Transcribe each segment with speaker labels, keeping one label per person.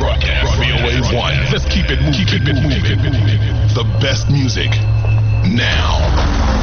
Speaker 1: Broadcast VOA1. Let's keep it moving. The best music now.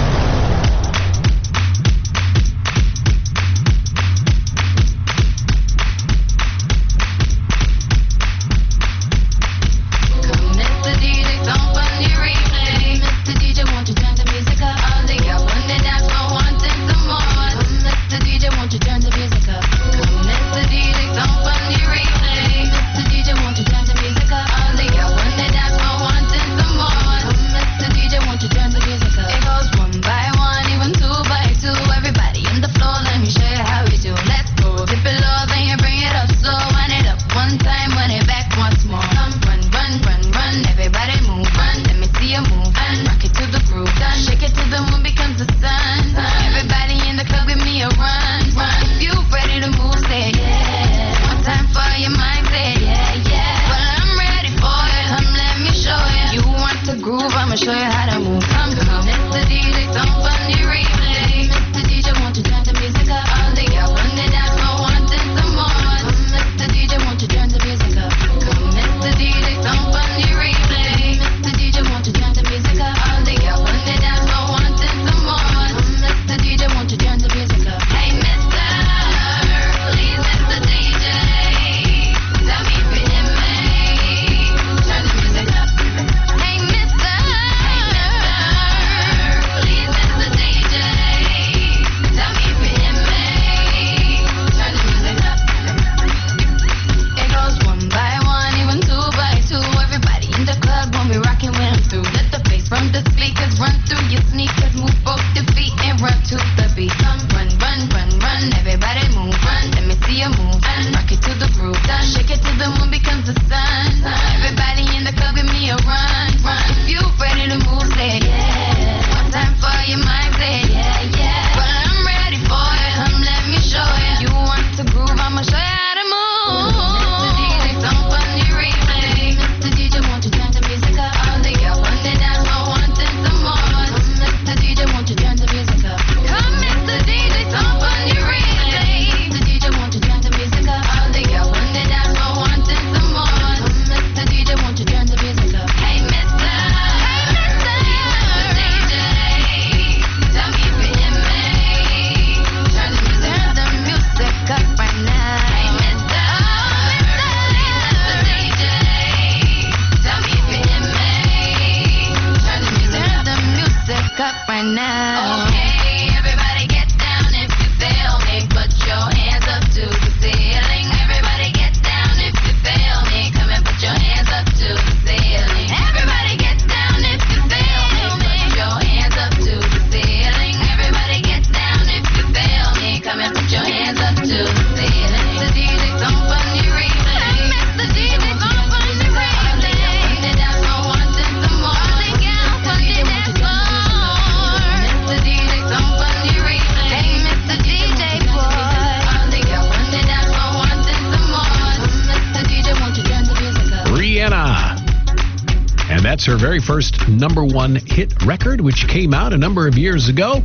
Speaker 2: That's her very first #1 hit record, which came out a number of years ago.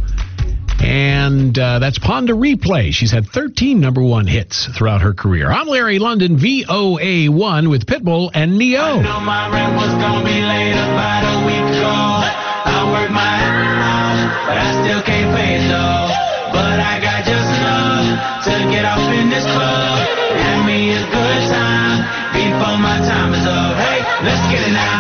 Speaker 2: And that's Pon de Replay. She's had 13 #1 hits throughout her career. I'm Larry London, VOA1 with Pitbull and Neo.
Speaker 3: I know my rent was gonna be late about a week ago. I worked my ass off, but I still can't pay it though. But I got just enough to get off in this club. Have me a good time before my time is up. Hey, let's get it now.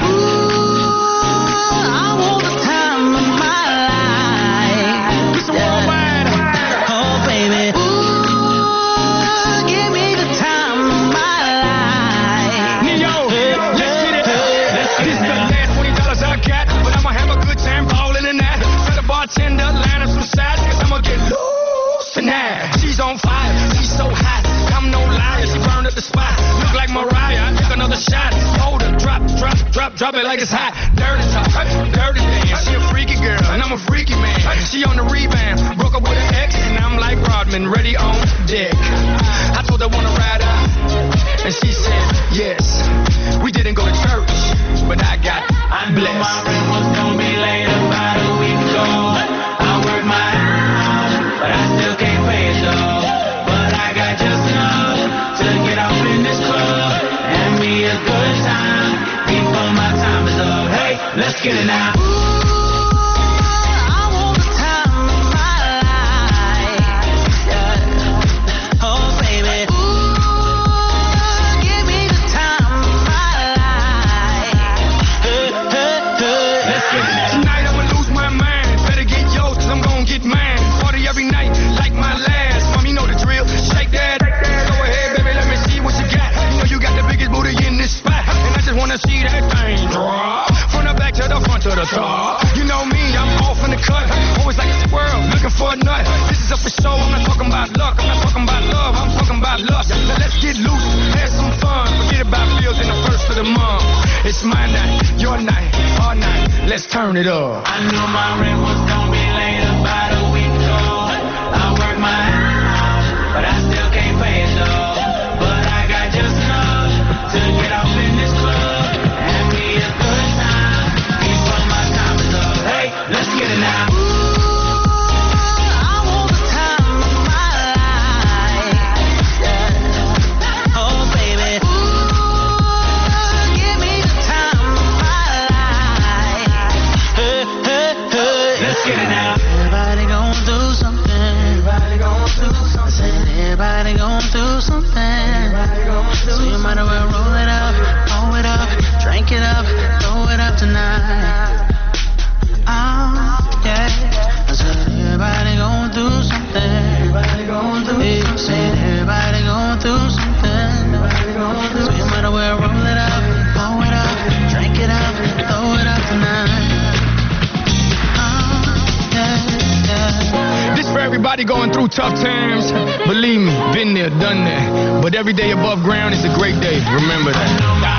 Speaker 4: She's on fire, she's so hot, I'm no liar, she burned up the spot. Look like Mariah, I took another shot. Hold her, drop it like it's hot. Dirty talk, dirty dance. She a freaky girl, and I'm a freaky man. She on the rebound, broke up with an ex, and I'm like Rodman, ready on deck. I told her wanna ride out, and she said yes. We didn't go to church, but I got blessed.
Speaker 3: I knew my rent was gonna be late about a week ago. I worked my ass off, but I still can't pay it though. But I got just enough to get off in this club. And
Speaker 4: It's my night, your night, our night. Let's turn it up.
Speaker 3: I knew my rent was gonna be late about a week ago. I worked my ass off, but I still can't pay it though. But I got just enough to get off in this club and be a good time before my time is up. Hey, let's get it now.
Speaker 5: Everybody gon' do something. So you might as well roll it up, drink it up, throw it up tonight. Oh, yeah. I said everybody gon' do something. Everybody gon' do something. Everybody gon' do something. So you might as well roll it up, drink it up, throw it up tonight.
Speaker 4: This for everybody going through tough times. Believe me, been there, done that. But every day above ground is a great day. Remember that.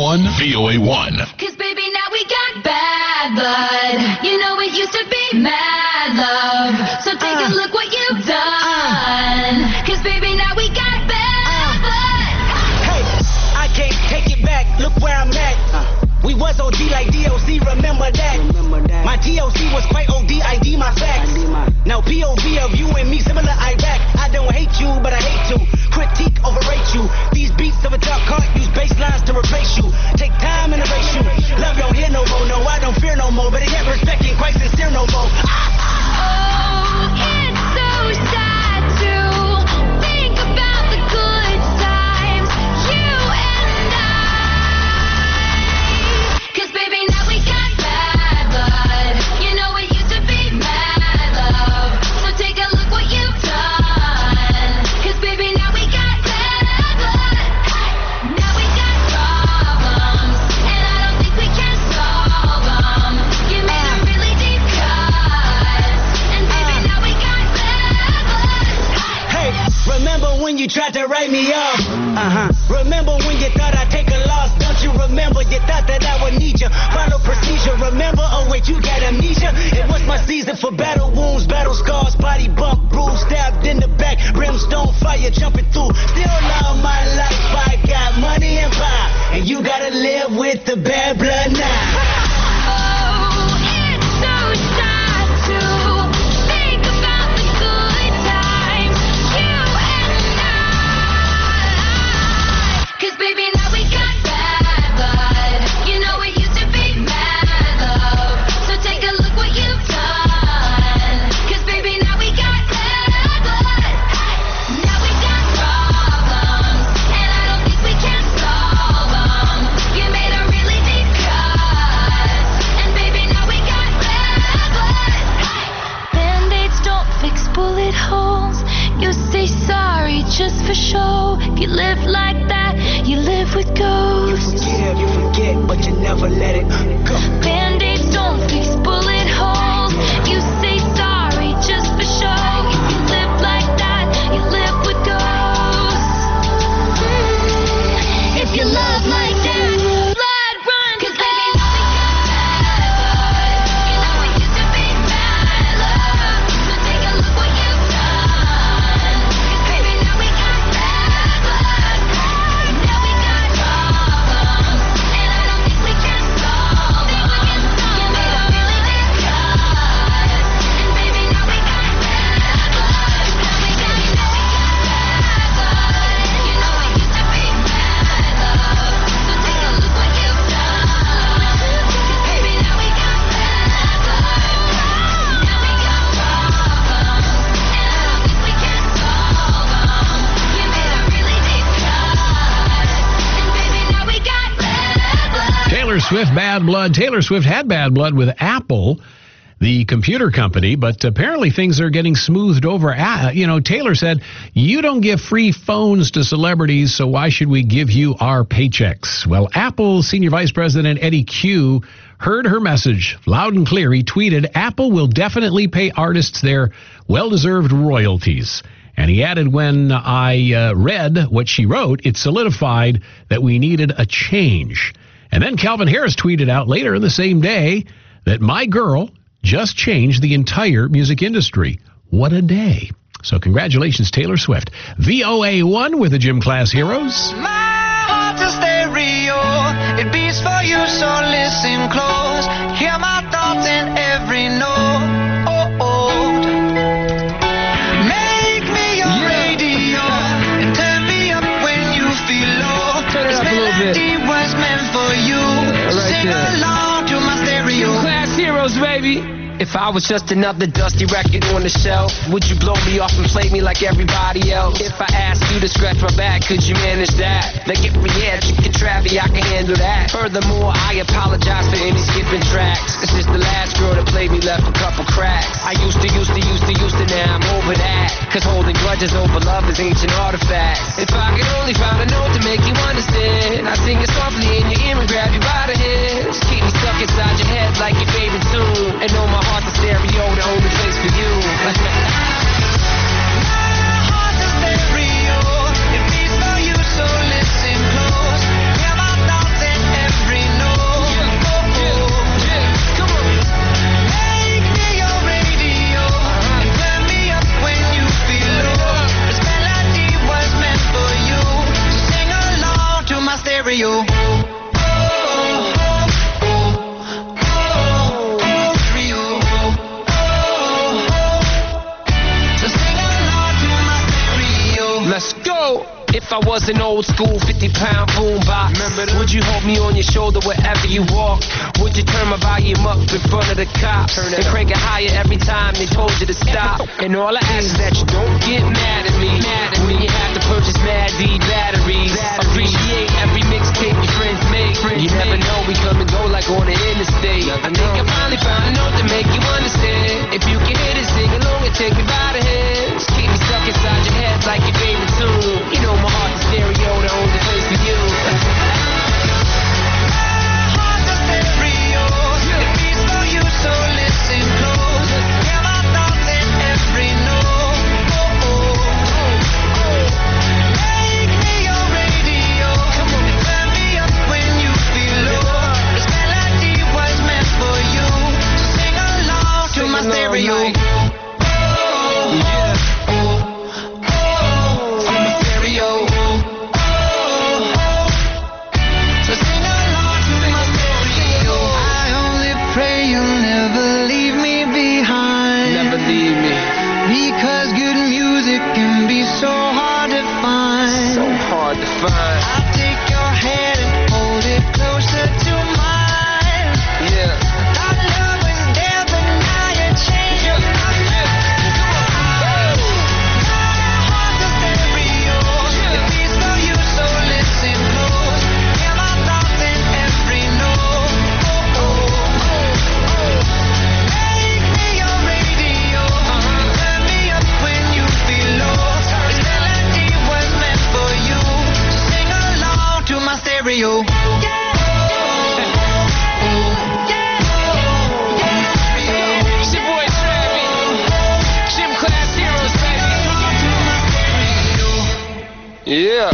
Speaker 1: 1, VOA 1.
Speaker 6: Cause baby, now we got bad blood. You know it used to be mad love. So take a look what you've done. Cause baby, now we got bad blood.
Speaker 7: Hey, I can't take it back. Look where I'm at. We was OD like DOC, remember that. My TOC was quite OD, ID my facts. Now POV of you and me, similar Iraq. I don't hate you, but I hate to critique, overrate you. These beats of a top can't use bass lines to replace you. Take time and erase you. Love don't hear no more, no, I don't fear no more. But I get respect ain't quite sincere no more.
Speaker 6: Oh, it's so sad to think about the good times, you and I. Cause baby, now we got bad blood. You know it used to be mad love. So take a look what you've done. Cause baby, now we got bad blood. Now we got problems, and I don't think we can solve them. You made a really deep cut, and baby, now we got bad blood.
Speaker 7: Hey, remember when you tried to write me off? Remember when you thought I'd take a loss? Don't you remember you thought that I would need you? Follow procedure, remember? Oh wait, you got amnesia? It was my season for battle wounds, battle scars, body bump, bruise, stabbed in the back, brimstone fire jumping through. Still love my life, I got money and power, and you gotta live with the bad blood now.
Speaker 6: Oh, it's so sad to think about the good times, you and I. Cause baby, now we got bad blood. You know it used to be mad love. So take a look what you've done. Cause baby, now we got bad blood. Now we got problems, and I don't think we can solve them. You made a really deep cut, and baby, now we got bad blood. Band-aids don't fix bullet holes. You say sorry just for show. If you live like that, you live with ghosts.
Speaker 7: You forget, but you never let it go.
Speaker 6: Band-aids don't fix bullet holes. You say sorry just for show. If you live like that, you live with ghosts. If you love like that, blood run. Cause baby, now we got bad blood. You know it used to be mad love. So take a look what you've done. Cause baby, now we got bad blood. Now we got problems, and I don't think we can solve them. You made a really deep cut, and baby, now we got bad blood. Now we got bad blood. You know it used to be mad love. So take a look what you've done. Cause baby, now we got bad blood. Now we got problems, and I don't think we can solve them. You made a really deep cut, and baby, now we got bad blood.
Speaker 2: Taylor Swift, Bad Blood. Taylor Swift had bad blood with Apple, the computer company, but apparently things are getting smoothed over. Taylor said, you don't give free phones to celebrities, so why should we give you our paychecks? Well, Apple Senior Vice President Eddie Q heard her message loud and clear. He tweeted, Apple will definitely pay artists their well-deserved royalties. And he added, when I read what she wrote, it solidified that we needed a change. And then Calvin Harris tweeted out later in the same day that my girl just changed the entire music industry. What a day. So congratulations, Taylor Swift. VOA1 with the Gym Class Heroes.
Speaker 8: My heart's a stereo, it beats for you, so listen close. Hear my thoughts in every note. Make me your radio and turn me up when you feel low. This melody was meant for you. Sing along to my stereo.
Speaker 4: Class heroes, baby. If I was just another dusty record on the shelf, would you blow me off and play me like everybody else? If I asked you to scratch my back, could you manage that? Like if we had chicken Travie, I can handle that. Furthermore, I apologize for any skipping tracks. It's just the last girl that played me left a couple cracks. I used to, now I'm over that. Cause holding grudges over love is ancient artifacts. If I could only find a note to make you understand, I'd sing it softly in your ear and grab you by the head. Just keep me stuck inside your head like your favorite tune. And know my heart's a stereo, the only place for you.
Speaker 8: My heart's a stereo, it beats for you, so listen close. Hear my thoughts in
Speaker 9: If I was an old school 50-pound boombox, would you hold me on your shoulder wherever you walk? Would you turn my volume up in front of the cops and crank it higher every time they told you to stop? And all I ask is that you don't get mad at me when you have to purchase Mad D batteries. Appreciate every mixtape your friends make. You never know, we come and go like on the interstate. I think I finally found a note to make you understand. If you can hit it, sing along and take me by the hand. Just keep me stuck inside your head like your favorite tune. You know my heart's a stereo, the only place for you.
Speaker 8: Heart's a stereo, it beats for you, so listen close. Hear my thoughts in every note. Make me your radio, come on, and turn me up when you feel low. This melody was meant for you, so sing along to my stereo. Because good music can be so hard to find.
Speaker 9: So hard to find.
Speaker 8: I'll take your hand and hold it closer to mine.
Speaker 9: Yeah.
Speaker 8: Our love was there, but now you're changing my mind. Heart's a stereo, it beats for you, so listen close. Hear my thoughts in every note. Make me your radio. Turn me up when you feel low. This melody was meant for you, so sing along to my stereo.
Speaker 9: It's your boy Travis. Gym Class Heroes, baby. Yeah.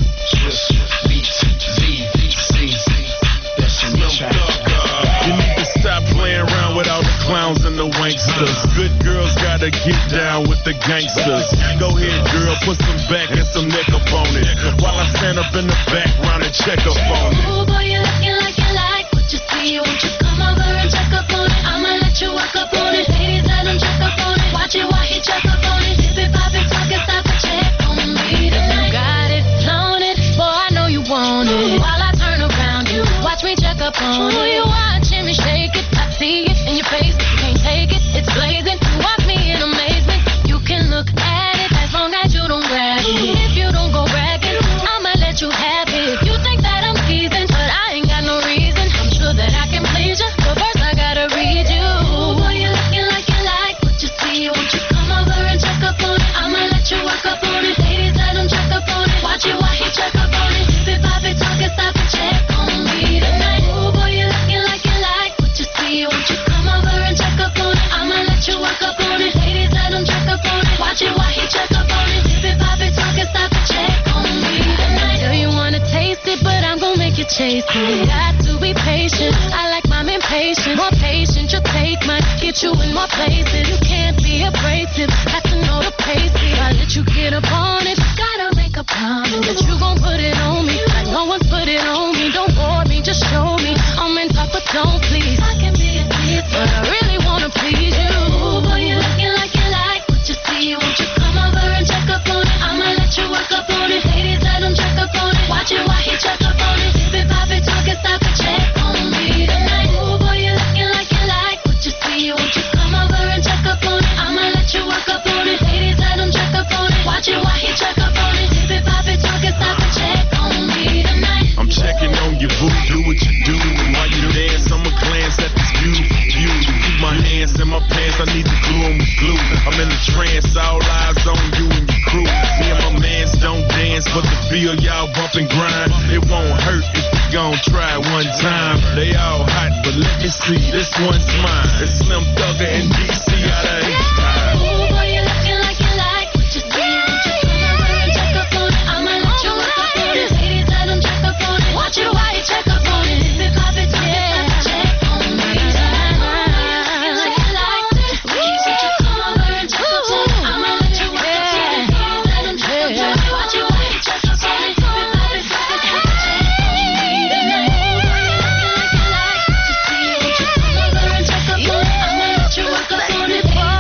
Speaker 1: You need to stop playing around with all the clowns and the wanksters. Good girls gotta get down with the gangsters. Go ahead, girl, put some back and some neck up on it, while I stand up in the background and check up on it.
Speaker 6: Ooh, boy, you looking like you like what you see. Won't you come over and check up on it? I'ma let you walk up on it. Ladies, let him check up on it. Watch it while he check up on it. Dip it, pop it, talk it, stop and check on me tonight. Got it, flown it, boy, I know you want it. While I turn around you, watch me check up on it. Ooh, you watching me shake it, I see it in your face. You can't take it, it's blazing. You watch me in amazement. You can look at it as long as you don't grab it. If you don't go bragging, I'ma let you have it. You think that I'm teasing, but I ain't got no reason. I'm sure that I can please you, but first I gotta read you. Ooh, boy, you looking like you like what you see. Won't you come over and check up on it? I'ma let you walk up on it. Ladies, let him check up on it. Watch it while he check up on it. Dip it, pop it, talk it, stop and check on me tonight. Ooh, boy, you looking like you like what you see. Won't you come over and check up on it? I'ma let you walk up on it. Ladies, let him check up on it. Watch it while he check up on it. Dip it, pop it, talk it, stop and check on me tonight. Know you wanna taste it, but I'm gon' make you chase it. Got to be patient. I like mine impatient. More patient, you'll take mine. Get you in more places. You can't be abrasive. Got to know the pace. I let you get up on it. Gotta make a promise that you gon' put it on me. Like no one's put it on me. Don't bore me, just show me. I'm in top, but don't please. I can be a tease, but I really wanna please you. Ooh, boy, you looking like you like what you see. Won't you come over and check up on it? I'ma let you work up on it. Ladies, let him check up on it. Watch it while he check up on it. Dip it, pop it, talk it, stop and check on me tonight. Ooh, boy, you looking like you like what you see. Won't you come over and check up on it? I'ma let you work up on it. Ladies, let him check up on it. Watch it while he check up on it. Dip it, pop it, talk it, stop and check on me tonight.
Speaker 1: I'm checking on your boo, do what you do. And while you dance, I'ma glance at this beautiful view. Keep my hands in my pants, I need to glue 'em with glue. I'm in the trance, all eyes on you and your crew. Me and my mans don't dance, but the feel y'all bump and grind. It won't hurt if we gon' try it one time. They all hot, but let me see, this one's mine. It's Slim Thugger and DC out of H-Time.
Speaker 6: Ooh, boy, you looking like you like what you see. Won't you come over and check up on it? I'ma let you work up on it. Ladies, let him check up on it. Watch it while you check up on it. Dip it, pop it, talk it, stop and check on me tonight. Ooh, boy, you looking like you like what you see. Won't you come over and check up on it? I'ma let you work up on it. Ladies, let him check up on it. Watch it while you check up on it. Dip it, pop it, talk it, stop and check on me tonight. Ooh, boy, you looking like you like what you see. Won't you come over and check up on it? I'ma let you work up on it.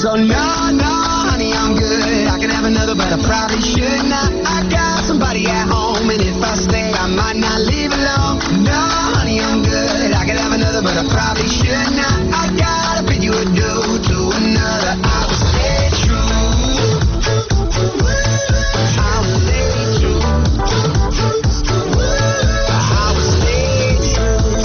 Speaker 8: So no, honey, I'm good. I could have another, but I probably should not. I got somebody at home, and if I stay, I might not leave alone. No, honey, I'm good. I could have another, but I probably should not. I gotta bid you adieu to another. I will stay true. I will stay true. I will stay true.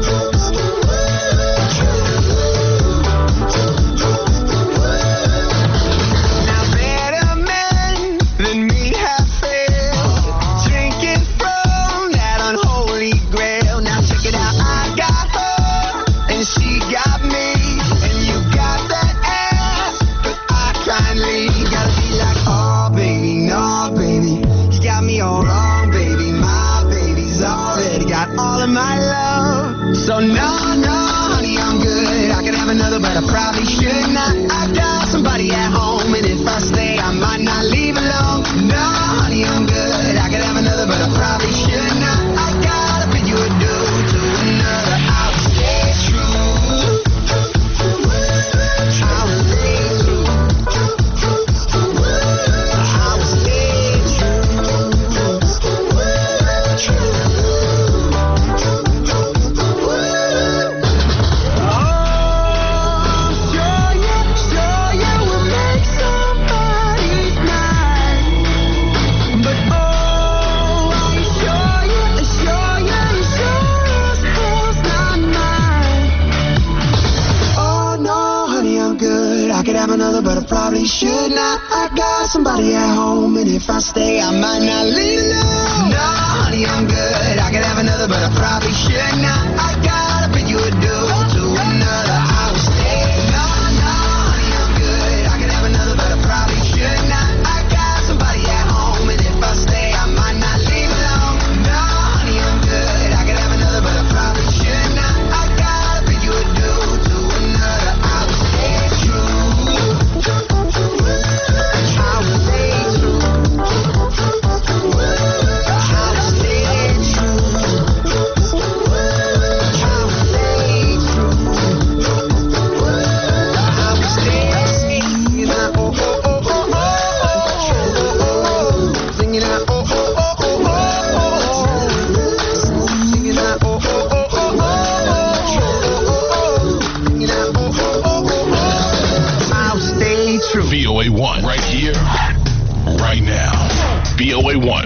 Speaker 8: Now better men than me have failed, drinking from that unholy grail. Now check it out, I got her and she got me, and you got that ass, but I try and leave. Gotta be like, oh baby, no baby, you got me all wrong, baby. My baby's already got all of my love. So no, honey, I'm good. I could have another, but I probably should not. I got somebody at home, and if I stay, I might not leave alone. No, honey, I'm good. I could have another, but I probably should not. I gotta bid you adieu to another. I will stay true. I will stay true. I will stay Sure you will make somebody's night. But I'm sure yours not mine. Oh no, honey, I'm good. I could have another, but I probably should not. I got somebody at home, and if I stay, I might not leave alone. No, honey, I'm good. I could have another, but I probably should not. I gotta bid you adieu to another. I will stay. No, honey, I'm good. I could have another, but I probably should not. I got somebody at home, and if I stay, I might not leave alone. No, honey, I'm good. I could have another, but I probably should not. I gotta bid you adieu to another. I will stay true. I will stay true. I will stay true.
Speaker 1: VOA1 right here, right now. VOA1.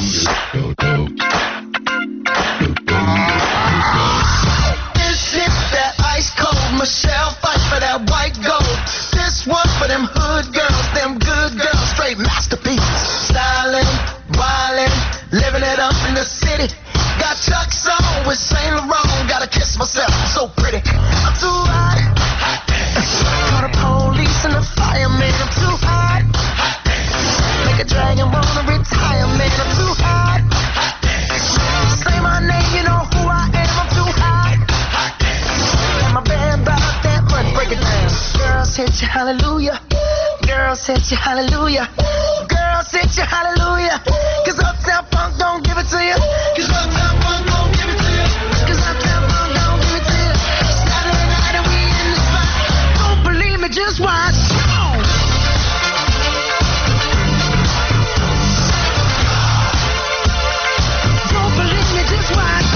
Speaker 8: This is that ice cold Michelle fight for that white gold. This one for them hood girls, them good girls, straight masterpieces. Styling, wildin', living it up in the city. Got Chuck's on with Saint Laurent. Gotta kiss myself, I'm so pretty. I'm too hot. Call the police and the fireman. I'm too hot. Make a dragon wanna retire, man. I'm too hot. Say my name, you know who I am. I'm too hot. And my band about that money, break it down. Girls hit you, hallelujah. Girls hit you, hallelujah. Girls hit you, hallelujah. Cause Uptown Funk don't give it to you. Cause Uptown Funk don't give it to you. Cause Uptown Funk don't give it to you. Saturday night and we in the spot. Don't believe me, just watch. Come on. Don't believe me, just watch.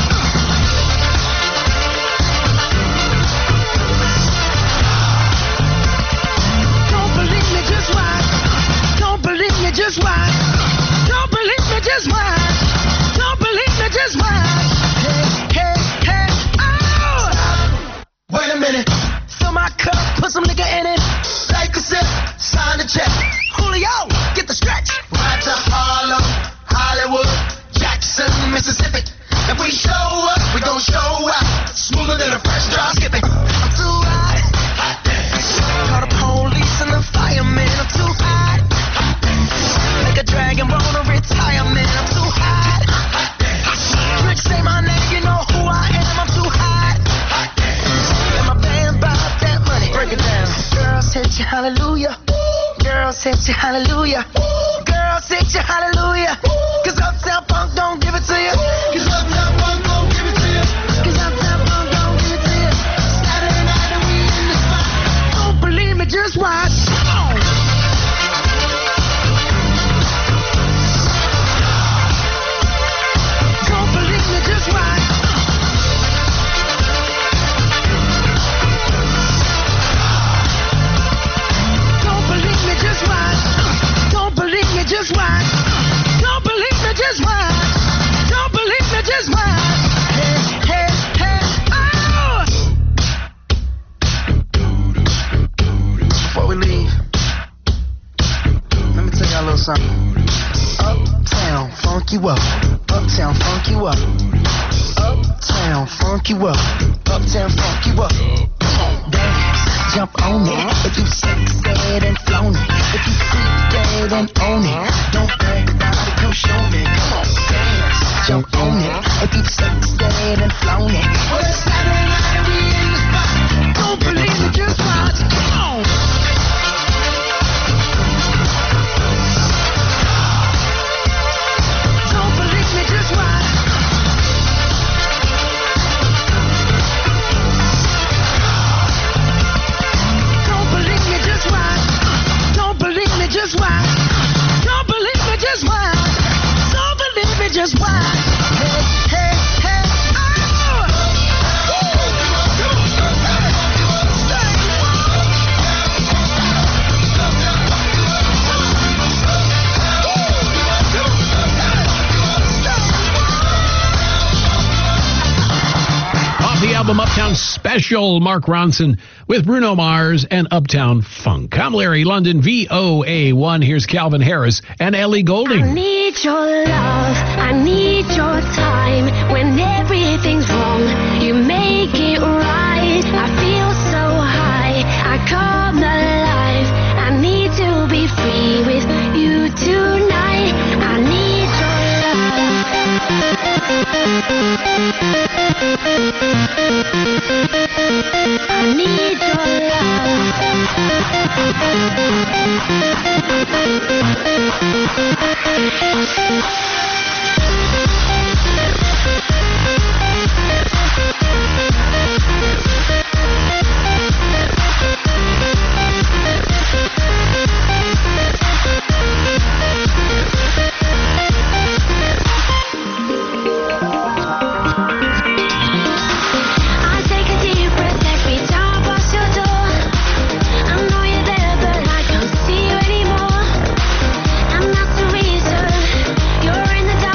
Speaker 8: Don't believe me, just watch. Don't believe me, just watch. Don't believe me, just watch. Don't believe me, just watch. Hey, hey, oh! Wait a minute. Fill my cup, put some liquor in it. Take a sip, sign the check. Julio, get the stretch. Ride to Harlem, Hollywood, Jackson, Mississippi. If we show up, we gon' show out. Smoother than a fresh drop skipping. I'm too hot. Call the police and the fireman. I'm too hot. Make a dragon wanna retire, man. I'm too hot. Rich say my name, you know who I am. I'm too hot. And my band bought that money. Break it down. Girls hit you, hallelujah. Girls hit you, hallelujah. Girls hit you, hallelujah. Cause Uptown Funk don't give it to you. Cause Uptown Funk don't give it to you. Cause Uptown Funk don't give it to you. Saturday night and we in the spot. Don't believe me, just watch. up. Uptown, funk you up. Uptown, funk you up. Come on, dance, jump on it. If you sex dead and flown it. If you freak dead and own it. Don't brag about it, come show me. Come on, dance, jump on it. If you sex dead and flown it. Well, it's Saturday night and we in the spot. Don't believe me, just watch. Come on. Don't believe me, just watch. Don't believe me, just watch. Don't believe me, just watch. Don't believe me, just watch. Don't believe me, just watch. Hey, hey, hey, oh!
Speaker 2: Off the album Uptown Special, Mark Ronson with Bruno Mars and Uptown Funk. I'm Larry London, VOA1. Here's Calvin Harris and Ellie
Speaker 6: I
Speaker 2: Goulding.
Speaker 6: need your love, I need your time. When everything's wrong, you make it right. I feel so high, I come alive. I need to be free with you tonight. I need your love. I need I take a deep breath every time I pass your door. I know you're there, but I can't see you anymore. And that's the reason you're in the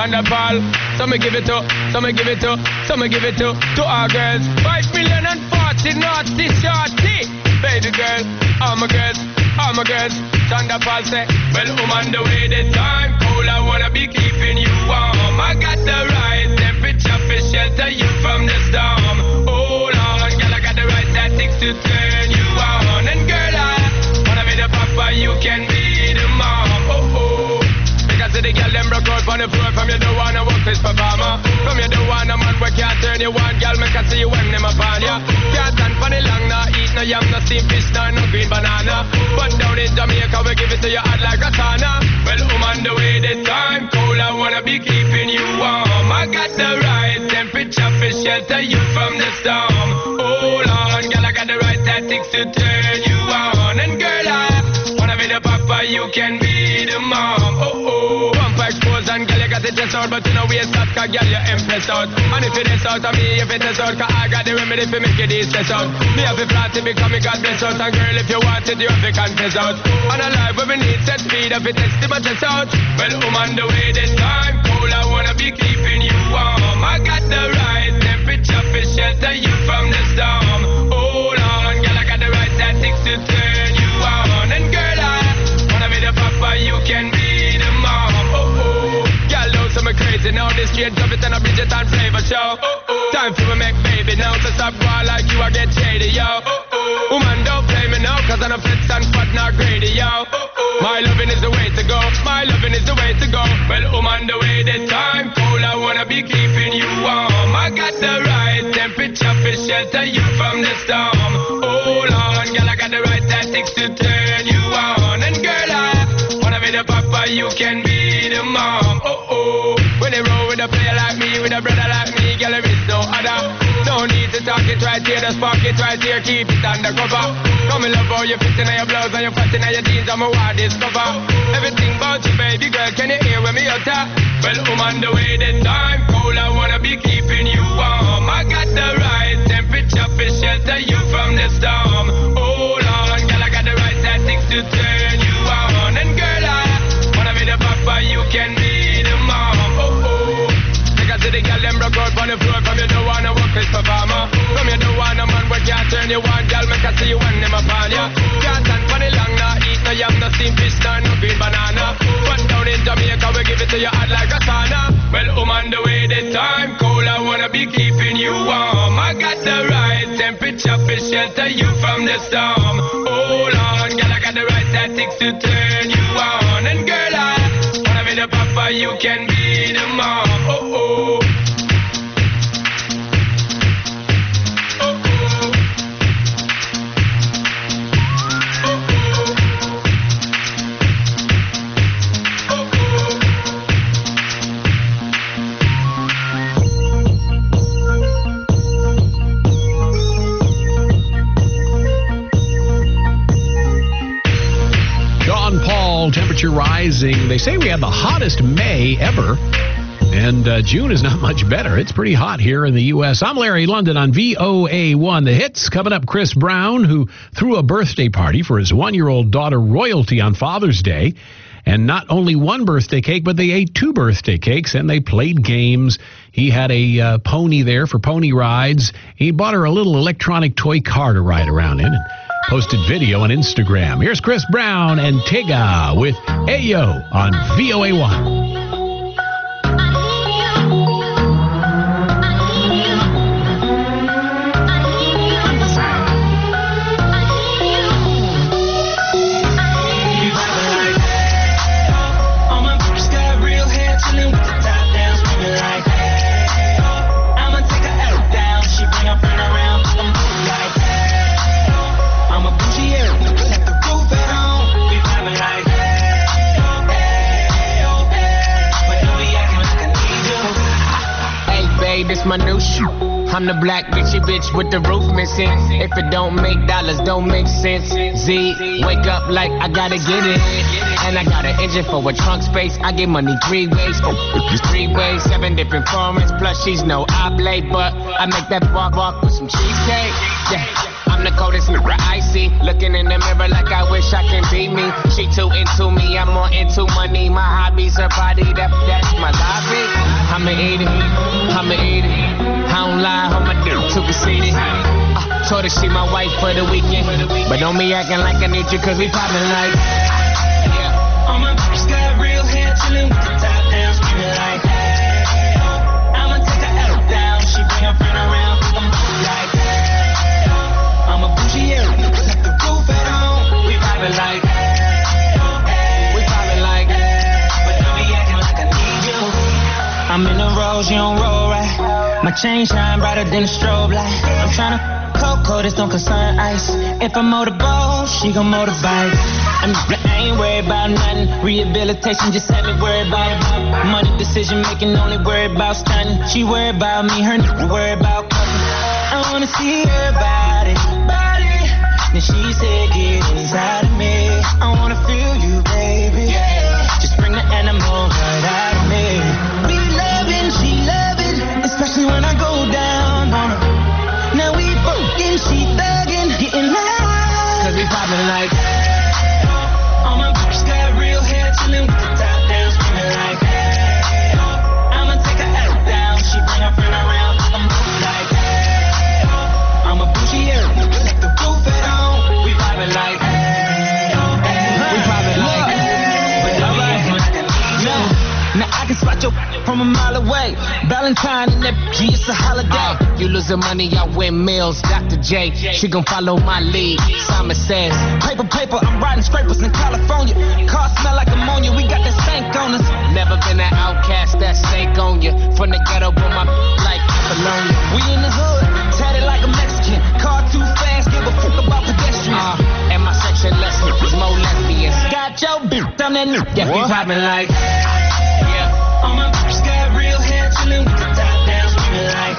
Speaker 9: Thunderball. Some me give it to, some me give it to, some me give it to our girls. 5,040,000 naughty shorty. Baby girl, all my girls, all my girls. Thunderball say, well, on the way this time cold, I wanna be keeping you warm. I got the right temperature for shelter you from the storm. Hold on, girl, I got the right tactics to turn you on. And girl, I wanna be the papa, you can be the mom. Oh, oh. Because the girl them broke out on the floor. From you don't wanna work this performer. From you don't wanna man where can't turn you on. Girl, me can see you when them upon ya. Can't stand for the long, no eat no yam, no steamed fish, no green banana. But down in Jamaica we give it to you hot like a sauna. Well, on the way this time cold, I wanna be keeping you warm. I got the right temperature for shelter you from the storm. Hold on, girl, I got the right tactics to turn you on. And girl, I wanna be the papa, you can be the mom. Oh, oh. Pump expose and girl, you got the chest out, but you know we ain't stop, cause girl, you impressed out. And if it is out of me, if it is out, cause I got the remedy for make it easy out. Me have a flat to become me God bless out. And girl, if you want it, you have to confess out. And a life where we need set speed, if it takes my chest out. Well, I'm on the way this time cold, I wanna be keeping you warm. I got the right temperature for shelter you from the storm. Hold on, girl, I got the right tactics to turn you on. And girl, I wanna be the papa, you can be the mom. Oh, oh. Girl, know some crazy now, this straight drop it and a Bridget and flavor show. Oh, oh. Time for me make baby now, so stop going like you, I get shady, yo. Oh, oh. Woman, don't play me now, cause I'm a flex and fat, not greedy, yo. Oh, oh. My loving is the way to go, my loving is the way to go. Well, I'm on the way this time cold, I wanna be keeping you warm. I got the right temperature for shelter you from the storm. Hold on, girl, I got the right tactics to turn you on. And girl, I wanna be the papa, you can be the mom. Oh, oh. When they roll with a player like me, with a brother like me, girl, there is no other. No need to talk it right here, the spark it right here, keep it undercover. Come in love how you fit in your blouse and you fat in your jeans, I'm a wild discover. Everything about you, baby girl, can you hear when me utter? Well, I'm on the way this time cold, I wanna be keeping you warm. I got the right temperature for shelter you from the storm. Hold on, girl, I got the right tactics to turn you on. And girl, I wanna be the papa, you can be the mom. Oh, oh. Because the girl them broke out on the floor. From you don't wanna work this performer. From you don't wanna man where can't turn you on. Girl, me can see you when them upon ya. Can't stand for the long, no eat no yam, no steamed fish, no green banana. But down in Jamaica we give it to you hot like a sauna. Well, I'm on the way this time cold, I wanna be keeping you warm. I got the right temperature for shelter you from the storm. Hold on, girl, I got the right tactics to turn you on. And girl, I wanna be the papa, you can be the mom. Oh, oh.
Speaker 2: Temperature rising. They say we had the hottest May ever, and June is not much better. It's pretty hot here in the U.S. I'm Larry London on VOA1. The hits coming up. Chris Brown, who threw a birthday party for his 1-year-old daughter Royalty on Father's Day. And not only one birthday cake, but they ate 2 birthday cakes, and they played games. He had a pony there for pony rides. He bought her a little electronic toy car to ride around in. Posted video on Instagram. Here's Chris Brown and Tyga with Ayo on VOA1.
Speaker 9: My new shoe. I'm the black bitchy bitch with the roof missing. If it don't make dollars, don't make sense. Z, wake up like I gotta get it. And I got an engine for a trunk space. I get money 3 ways. 3 ways, 7 different formats. Plus she's no oblate, but I make that walk with some cheesecake. Yeah. I'm I'm the coldest mirror I see. Looking in the mirror like I wish I can be me. She too into me, I'm more into money. My hobbies are body, that's my lobby. I'ma eat it, I'ma eat it. I don't lie, hold my dick too conceited. Told her she my wife for the weekend, but don't be acting like I need you, cause we poppin' like.
Speaker 3: All my bitches got real hair, chillin' with the top down, screamin' like. I'ma take her out down, she bring her friend around, I'm like. I'm a bougie, yeah, let the roof at home, we poppin' like. We poppin' like, but don't be acting like I need you. I'm in the rose, you don't roll right. My chain shine brighter than a strobe light. I'm tryna cocoa, this don't concern ice. If I motorboat, she gon' motorbike. I ain't worried about nothing. Rehabilitation just had me worried about money. Decision making, only worried about stunning. She worried about me, her nigga worried about cooking. I wanna see her body. Then she said, get inside of me. I wanna feel you, baby. Just bring the animal right out of me. We loving, she loving, especially when I go down on her. Now we fucking, she thuggin', getting loud. Cause we poppin' like. All my bitches got real hair, chillin' with the top down, screamin' like. I'ma take her out down, she bring her friend around, I'm like. I'm a bougie, yeah, let the roof at home, we poppin' like. We poppin' like. But don't be acting like I need you. Now I can spot your from a mile away. Valentine and that G, it's a holiday.
Speaker 9: You losing money, I win meals. Dr. J, she gon' follow my lead. Simon says,
Speaker 3: Paper, I'm riding scrapers in California. Car smell like ammonia, we got that stank on us.
Speaker 9: never been an outcast, that snake on you. From the ghetto, but my like Apollonia.
Speaker 3: We in the hood, tatted like a Mexican. Car too fast, give a fuck about pedestrians.
Speaker 9: And my section less is more lesbians.
Speaker 3: Got your bitch, I'm that new.
Speaker 9: Yeah, we poppin' like.
Speaker 3: All my bitches got real hair, chillin' with the top down, screamin' like.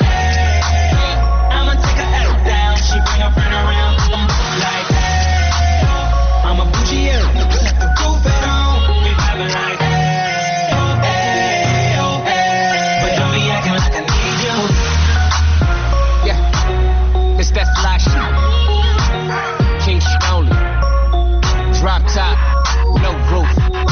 Speaker 3: I'ma take her out down, she bring her friend around, I'm like. I'm a bougie, yeah, let the roof at home, we poppin' like. But don't be acting like I need you.
Speaker 9: Yeah, it's that fly shit. King shit only. Drop top, no roof.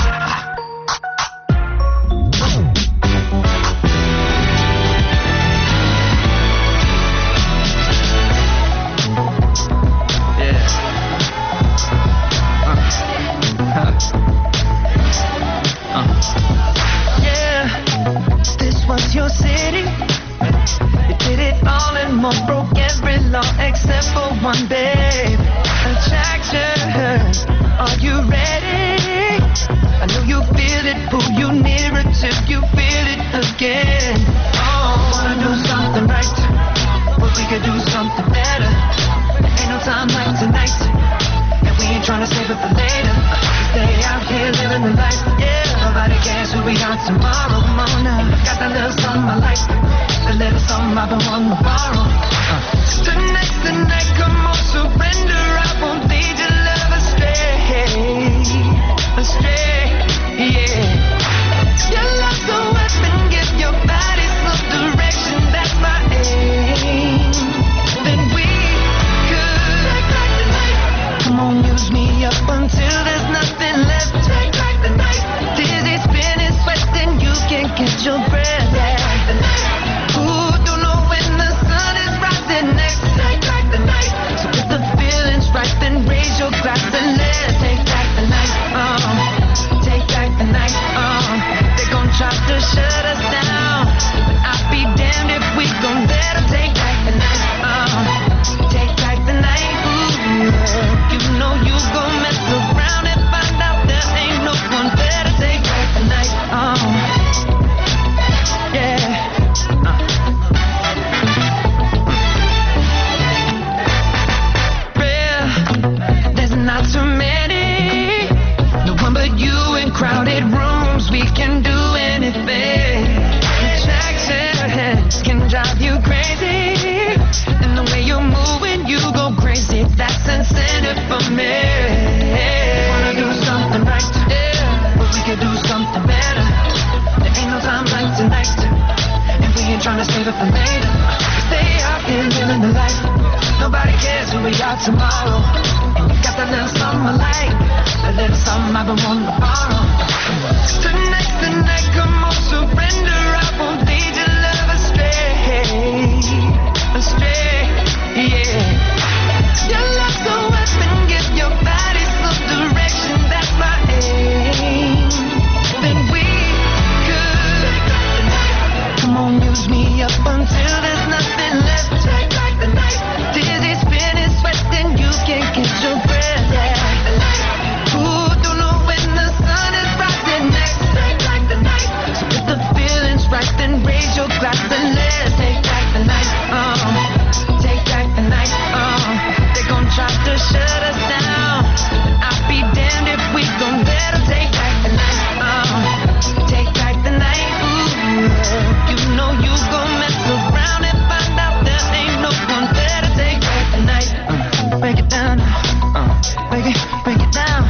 Speaker 8: Was your city? You did it all and more, broke every law except for one, babe. Attraction, are you ready? I know you feel it, pull you nearer till you feel it again. Oh, wanna do something right, but we could do something better. Ain't no time like tonight, and we ain't tryna save it for later. Stay out here living the life, yeah. Nobody cares who we are tomorrow. Come on now, got that little something I like, the little something I've been wanting to borrow. Tonight's the night, come on, surrender. I won't lead your love astray, yeah. Your love's a weapon, give your body some direction. That's my aim. Then we could take back the night. Come on, use me up until there's nothing left. Take back the night. Dizzy, spinning, sweating, you can't catch your breath. Ooh, don't know when the sun is about tomorrow. Got that little something I like, a little something I've been wanting to borrow. Tonight, come on, surrender. I won't lead your love astray, yeah. Your love's a weapon, give your body some direction. That's my aim. Then we could, come on, use me up until there's nothing left. Take back the night, dizzy, spinning, sweating, you can't get your breath. Yeah. Ooh, don't know when the sun is rising next. Take back the night, so if the feeling's right, then raise your glass and let's take back the night. Take back the night. They gon' try to shut us down. I'll be damned if we gon' let them take back the night. Take back the night. Ooh, you know you gon' mess around and find out there ain't no one there to take back the night. Break it down. Break it down.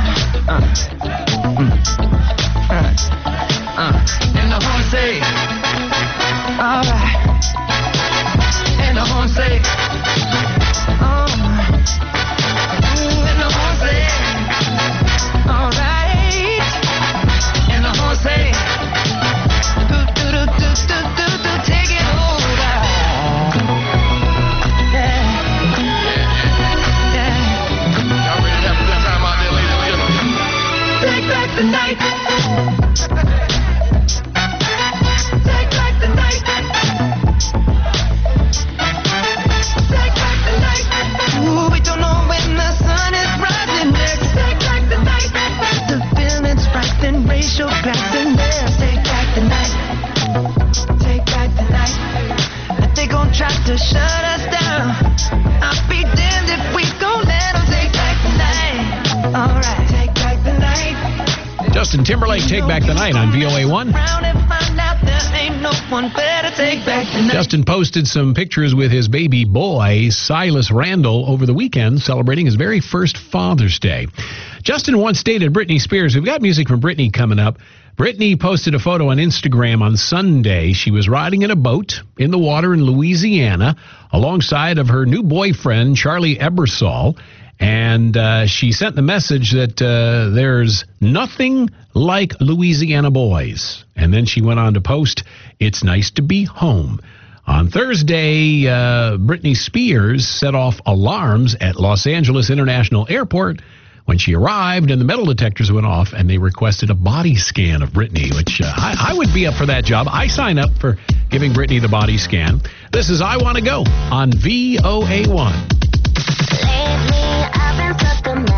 Speaker 8: And the horn say, alright. And the horn say, and the horn say, alright. And the horn say, do, take it over. Yeah.
Speaker 4: Y'all ready to have a good time out there, ladies and gentlemen?
Speaker 8: Take back the night. Take back the night. Take back the night. Ooh, we don't know when the sun is rising next. Take back the night. The feeling's right, then raise your glass and let's take back the night. Take back the night. If they gon' try to shut us down, I'll be damned if we gon' let them take back the night. Alright, take back the night.
Speaker 2: Justin Timberlake, Take Back the Night on VOA1.
Speaker 8: Round and find out there ain't no one better. Take back the night.
Speaker 2: Justin posted some pictures with his baby boy, Silas Randall, over the weekend, celebrating his very first Father's Day. Justin once dated Britney Spears. We've got music from Britney coming up. Britney posted a photo on Instagram on Sunday. She was riding in a boat in the water in Louisiana alongside of her new boyfriend, Charlie Ebersol. And she sent the message that there's nothing like Louisiana boys. And then she went on to post, "It's nice to be home." On Thursday, Britney Spears set off alarms at Los Angeles International Airport when she arrived, and the metal detectors went off, and they requested a body scan of Britney, which I would be up for that job. I sign up for giving Britney the body scan. This is I Want to Go on VOA1.
Speaker 6: Lately, I've been stuck in